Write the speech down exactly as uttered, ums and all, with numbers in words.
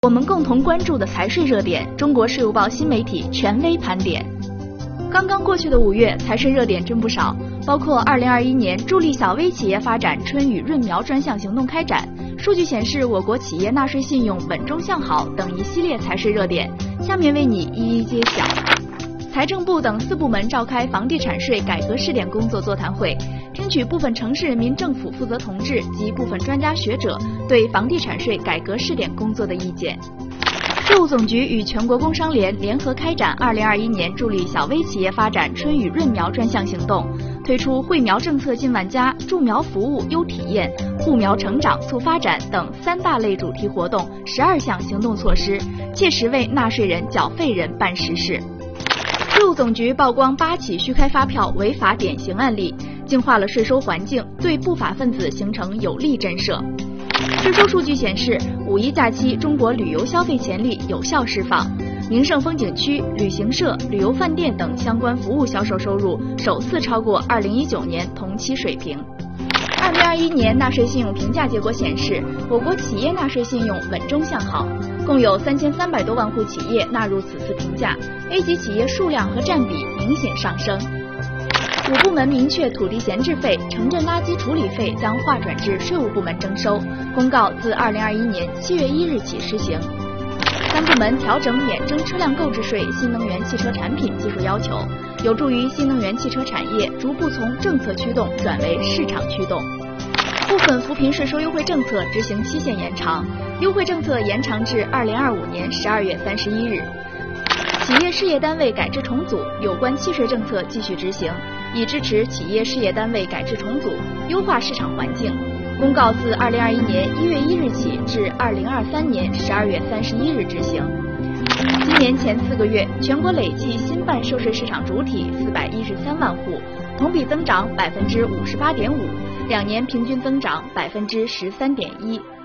我们共同关注的财税热点，中国税务报新媒体权威盘点。刚刚过去的五月，财税热点真不少，包括二零二一年助力小微企业发展春雨润苗专项行动开展，数据显示我国企业纳税信用稳中向好等一系列财税热点，下面为你一一揭晓。财政部等四部门召开房地产税改革试点工作座谈会，听取部分城市人民政府负责同志及部分专家学者对房地产税改革试点工作的意见。税务总局与全国工商联联合开展二零二一年助力小微企业发展春雨润苗专项行动，推出惠苗政策近万家、助苗服务优体验、护苗成长促发展等三大类主题活动十二项行动措施，切实为纳税人、缴费人办实事。税务总局曝光八起虚开发票违法典型案例，净化了税收环境，对不法分子形成有力震慑。税收数据显示，五一假期中国旅游消费潜力有效释放，名胜风景区、旅行社、旅游饭店等相关服务销售收入首次超过二零一九年同期水平。二零二一年纳税信用评价结果显示，我国企业纳税信用稳中向好，共有三千三百多万户企业纳入此次评价 ，A 级企业数量和占比明显上升。五部门明确土地闲置费、城镇垃圾处理费将划转至税务部门征收，公告自二零二一年七月一日起施行。三部门调整免征车辆购置税新能源汽车产品技术要求，有助于新能源汽车产业逐步从政策驱动转为市场驱动。部分扶贫税收优惠政策执行期限延长，优惠政策延长至二零二五年十二月三十一日。企业事业单位改制重组有关契税政策继续执行，以支持企业事业单位改制重组，优化市场环境。公告自二零二一年一月一日起至二零二三年十二月三十一日执行。今年前四个月，全国累计新办涉税市场主体四百一十三万户，同比增长百分之五十八点五，两年平均增长百分之十三点一。